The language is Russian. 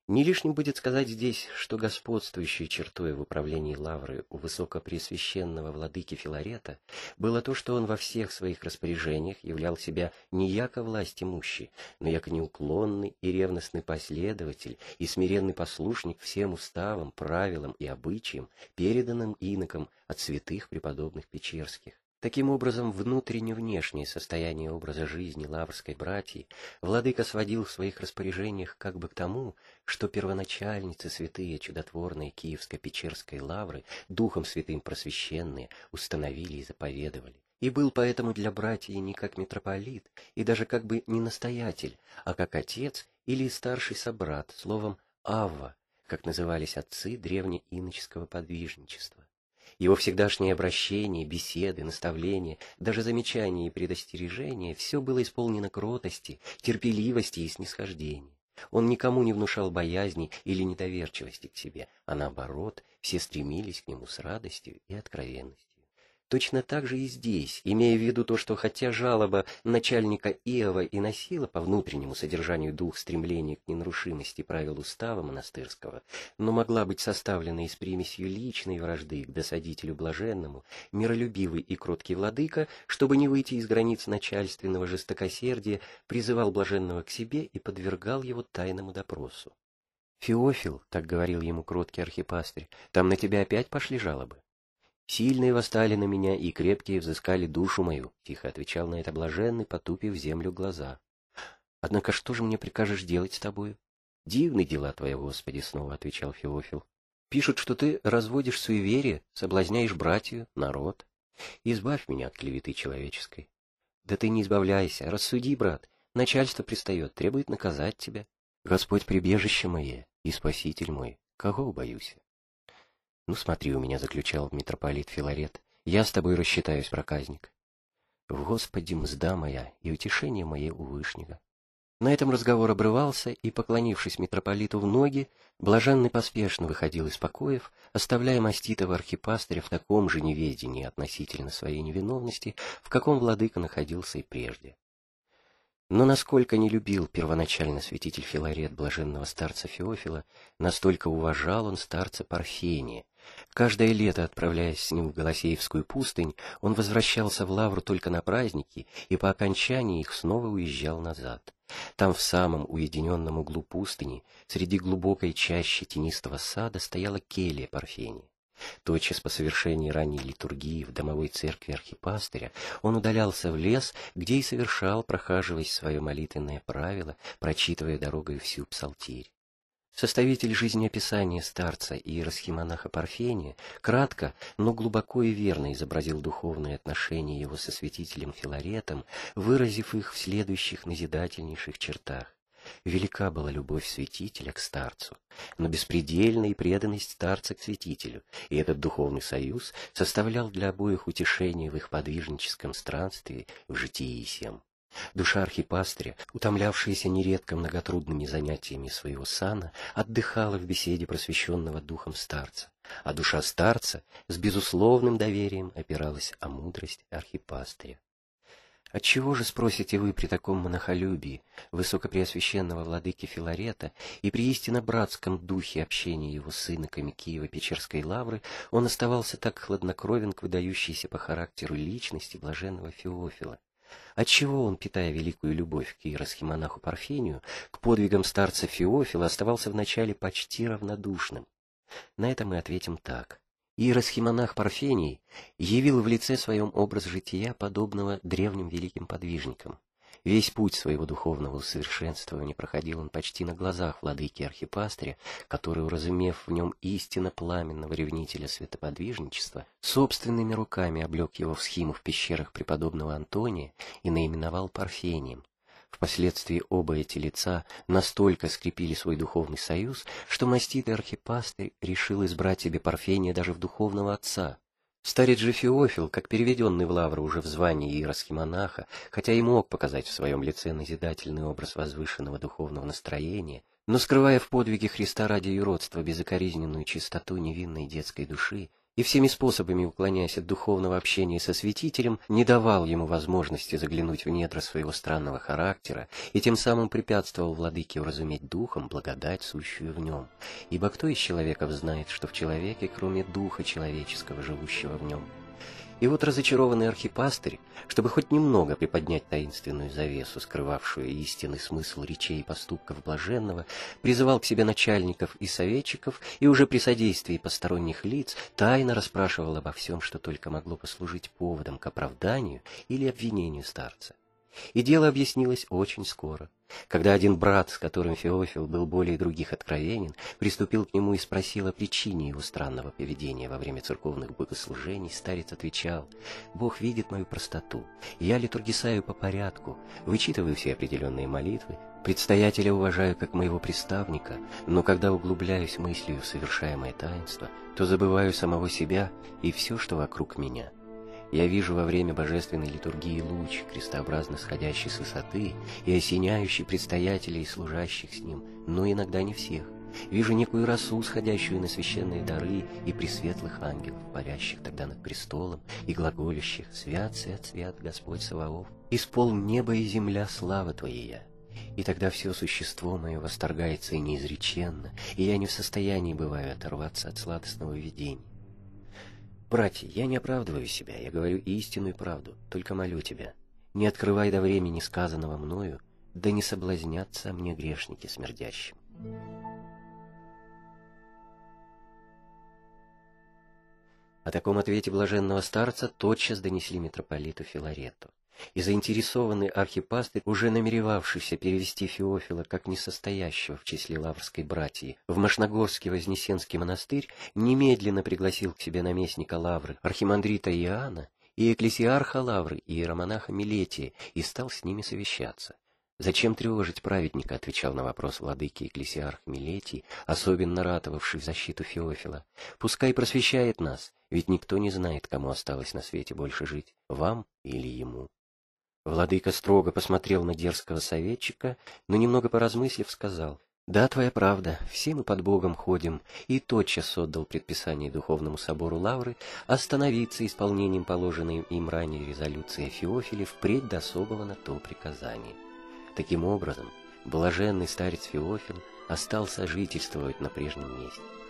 Не лишним будет сказать здесь, что господствующей чертой в управлении Лавры у высокопреосвященного владыки Филарета было то, что он во всех своих распоряжениях являл себя не яко власть имущий, но яко неуклонный и ревностный последователь и смиренный послушник всем уставам, правилам и обычаям, переданным инокам от святых преподобных Печерских. Таким образом, внутренне-внешнее состояние образа жизни лаврской братьи владыка сводил в своих распоряжениях как бы к тому, что первоначальницы святые чудотворные Киевско-Печерской лавры, Духом Святым просвещенные, установили и заповедовали. И был поэтому для братьев не как митрополит, и даже как бы не настоятель, а как отец или старший собрат, словом «авва», как назывались отцы древнеиноческого подвижничества. Его всегдашнее обращение, беседы, наставления, даже замечания и предостережения — все было исполнено кротости, терпеливости и снисхождения. Он никому не внушал боязни или недоверчивости к себе, а наоборот, все стремились к нему с радостью и откровенностью. Точно так же и здесь, имея в виду то, что хотя жалоба начальника Иова и носила по внутреннему содержанию дух стремления к ненарушимости правил устава монастырского, но могла быть составлена и с примесью личной вражды к досадителю блаженному, миролюбивый и кроткий владыка, чтобы не выйти из границ начальственного жестокосердия, призывал блаженного к себе и подвергал его тайному допросу. «Феофил, — так говорил ему кроткий архипастырь, — там на тебя опять пошли жалобы?» «Сильные восстали на меня, и крепкие взыскали душу мою», — тихо отвечал на это блаженный, потупив в землю глаза. «Однако что же мне прикажешь делать с тобою?» «Дивны дела твои, Господи», — снова отвечал Феофил. «Пишут, что ты разводишь суеверие, соблазняешь братью, народ. Избавь меня от клеветы человеческой». «Да ты не избавляйся, рассуди, брат. Начальство пристает, требует наказать тебя. Господь прибежище мое и спаситель мой, кого боюсь?» «Ну смотри, у меня заключал митрополит Филарет, я с тобой рассчитаюсь, проказник. В Господе мзда моя и утешение мое у Вышнего». На этом разговор обрывался, и, поклонившись митрополиту в ноги, блаженный поспешно выходил из покоев, оставляя маститого архипастыря в таком же неведении относительно своей невиновности, в каком владыка находился и прежде. Но насколько не любил первоначально святитель Филарет блаженного старца Феофила, настолько уважал он старца Парфения. Каждое лето, отправляясь с ним в Голосеевскую пустынь, он возвращался в Лавру только на праздники и по окончании их снова уезжал назад. Там в самом уединенном углу пустыни, среди глубокой чащи тенистого сада, стояла келья Парфения. Тотчас по совершении ранней литургии в домовой церкви архипастыря он удалялся в лес, где и совершал, прохаживаясь, свое молитвенное правило, прочитывая дорогой всю псалтирь. Составитель жизнеописания старца и иеросхимонаха Парфения кратко, но глубоко и верно изобразил духовные отношения его со святителем Филаретом, выразив их в следующих назидательнейших чертах. Велика была любовь святителя к старцу, но беспредельна и преданность старца к святителю, и этот духовный союз составлял для обоих утешение в их подвижническом странстве в житии сем. Душа архипастыря, утомлявшаяся нередко многотрудными занятиями своего сана, отдыхала в беседе просвещенного духом старца, а душа старца с безусловным доверием опиралась о мудрость архипастыря. Отчего же, спросите вы, при таком монахолюбии высокопреосвященного владыки Филарета и при истинно братском духе общения его с иноками Киево-Печерской лавры он оставался так хладнокровен к выдающейся по характеру личности блаженного Феофила? Отчего он, питая великую любовь к иеросхимонаху Парфению, к подвигам старца Феофила оставался вначале почти равнодушным? На это мы ответим так. Иеросхимонах Парфений явил в лице своем образ жития, подобного древним великим подвижникам. Весь путь своего духовного усовершенствования проходил он почти на глазах владыки архипастыря, который, уразумев в нем истинно пламенного ревнителя святоподвижничества, собственными руками облег его в схиму в пещерах преподобного Антония и наименовал Парфением. Впоследствии оба эти лица настолько скрепили свой духовный союз, что маститый архипастырь решил избрать себе Парфения даже в духовного отца. Старец же Феофил, как переведенный в Лавру уже в звании иеросхимонаха, хотя и мог показать в своем лице назидательный образ возвышенного духовного настроения, но, скрывая в подвиге Христа ради юродства безукоризненную чистоту невинной детской души, и всеми способами, уклоняясь от духовного общения со святителем, не давал ему возможности заглянуть в недра своего странного характера и тем самым препятствовал владыке уразуметь духом благодать, сущую в нем. Ибо кто из человеков знает, что в человеке, кроме духа человеческого, живущего в нем? И вот разочарованный архипастырь, чтобы хоть немного приподнять таинственную завесу, скрывавшую истинный смысл речей и поступков блаженного, призывал к себе начальников и советчиков, и уже при содействии посторонних лиц тайно расспрашивал обо всем, что только могло послужить поводом к оправданию или обвинению старца. И дело объяснилось очень скоро, когда один брат, с которым Феофил был более других откровенен, приступил к нему и спросил о причине его странного поведения во время церковных богослужений. Старец отвечал: «Бог видит мою простоту, я литургисаю по порядку, вычитываю все определенные молитвы, предстоятеля уважаю как моего приставника, но когда углубляюсь мыслью в совершаемое таинство, то забываю самого себя и все, что вокруг меня. Я вижу во время божественной литургии луч, крестообразно сходящий с высоты и осеняющий предстоятелей и служащих с ним, но иногда не всех. Вижу некую росу, сходящую на священные дары и пресветлых ангелов, парящих тогда над престолом и глаголящих: «Свят, свят, свят, Господь Саваоф, исполн небо и земля слава Твоя». И тогда все существо мое восторгается и неизреченно, и я не в состоянии бываю оторваться от сладостного видения. Братья, я не оправдываю себя, я говорю истинную правду, только молю тебя, не открывай до времени сказанного мною, да не соблазнятся мне грешники смердящим. О таком ответе блаженного старца тотчас донесли митрополиту Филарету. И заинтересованный архипастырь, уже намеревавшийся перевести Феофила как несостоящего в числе лаврской братьи в Мошногорский Вознесенский монастырь, немедленно пригласил к себе наместника Лавры архимандрита Иоанна и экклесиарха Лавры иеромонаха Милетия и стал с ними совещаться. «Зачем тревожить праведника?» — отвечал на вопрос владыки экклесиарх Милетий, особенно ратовавший в защиту Феофила. «Пускай просвещает нас, ведь никто не знает, кому осталось на свете больше жить, вам или ему». Владыка строго посмотрел на дерзкого советчика, но, немного поразмыслив, сказал: «Да, твоя правда, все мы под Богом ходим», и тотчас отдал предписание Духовному собору Лавры остановиться исполнением положенной им ранее резолюции о Феофиле впредь до особого на то приказания. Таким образом, блаженный старец Феофил остался жительствовать на прежнем месте.